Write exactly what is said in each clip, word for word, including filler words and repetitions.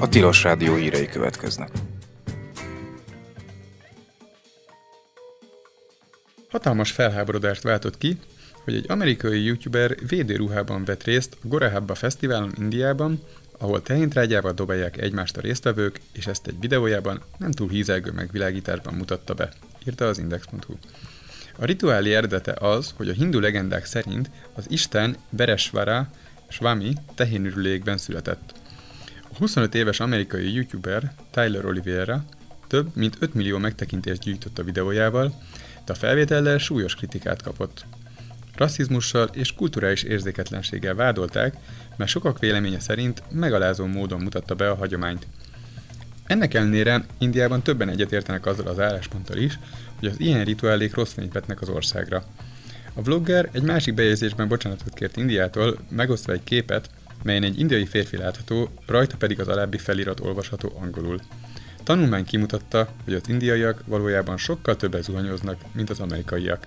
Tilos Rádió hírei következnek. Hatalmas felháborodást váltott ki, hogy egy amerikai youtuber védőruhában vett részt a Gorehabba Fesztiválon Indiában, ahol tehéntrágyával dobálják egymást a résztvevők, és ezt egy videójában nem túl hízelgő megvilágításban mutatta be, írta az index pont hu. A rituálé eredete az, hogy a hindu legendák szerint az isten Beresvara Swami tehénürülékben született. A huszonöt éves amerikai youtuber Tyler Oliveira több mint öt millió megtekintést gyűjtött a videójával, de a felvétellel súlyos kritikát kapott. Rasszizmussal és kulturális érzéketlenséggel vádolták, mert sokak véleménye szerint megalázó módon mutatta be a hagyományt. Ennek ellenére Indiában többen egyetértenek azzal az állásponttal is, hogy az ilyen rituálék rossz fényt vetnek az országra. A vlogger egy másik bejegyzésben bocsánatot kért Indiától, megosztva egy képet, melyen egy indiai férfi látható, rajta pedig az alábbi felirat olvasható angolul. Tanulmány kimutatta, hogy az indiaiak valójában sokkal többet zuhanyoznak, mint az amerikaiak.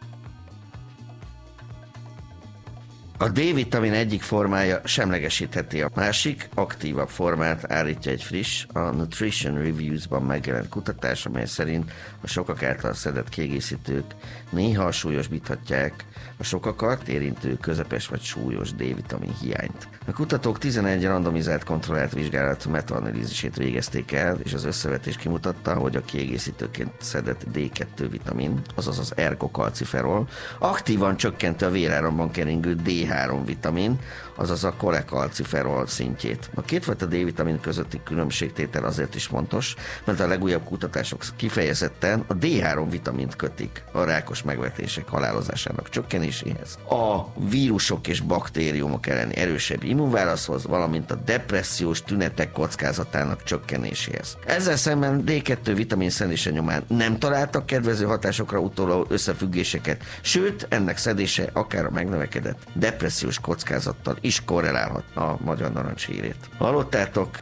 A D-vitamin egyik formája semlegesítheti a másik, aktívabb formát állítja egy friss, a Nutrition Reviews-ban megjelent kutatás, amely szerint a sokak által szedett kiegészítők néha súlyosbíthatják a sokakat érintő közepes vagy súlyos D-vitamin hiányt. A kutatók tizenegy randomizált kontrollált vizsgálat metaanalízisét végezték el, és az összevetés kimutatta, hogy a kiegészítőként szedett D kettő vitamin, azaz az ergokalciferol, aktívan csökkenti a véráramban keringő D három vitamin, azaz a kolekalciferol szintjét. A kétfajta D-vitamin közötti különbségtétel azért is fontos, mert a legújabb kutatások kifejezetten a D három vitamint kötik a rákos megvetések halálozásának csökkenéséhez, a vírusok és baktériumok elleni erősebb immunválaszhoz, valamint a depressziós tünetek kockázatának csökkenéséhez. Ezzel szemben D kettő vitamin szedése nyomán nem találtak kedvező hatásokra utaló összefüggéseket, sőt, ennek szedése akár a megnövekedett depressziós kockázattal is korrelálhat a magyar narancs hírét. Hallottátok?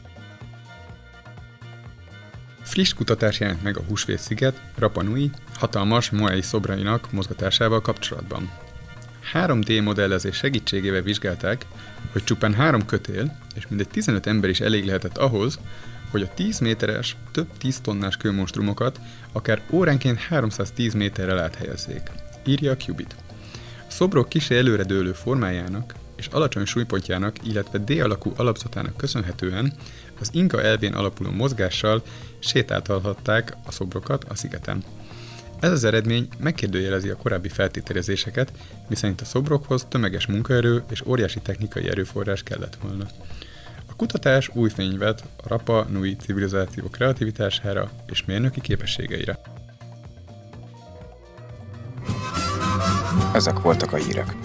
Friss kutatás jelent meg a Húsvét-sziget, Rapa Nui hatalmas moai szobrainak mozgatásával kapcsolatban. három dé modellezés segítségével vizsgálták, hogy csupán három kötél és mindegy tizenöt ember is elég lehetett ahhoz, hogy a tíz méteres, több tíz tonnás kőmonstrumokat akár óránként háromszáztíz méterrel áthelyezzék, írja a Qubit. A szobrok kissé előredőlő formájának és alacsony súlypontjának, illetve D-alakú alapzatának köszönhetően az inka elvén alapuló mozgással sétáltathatták a szobrokat a szigeten. Ez az eredmény megkérdőjelezi a korábbi feltételezéseket, miszerint a szobrokhoz tömeges munkaerő és óriási technikai erőforrás kellett volna. A kutatás új fényt vet a Rapa Nui civilizáció kreativitására és mérnöki képességeire. Ezek voltak a hírek.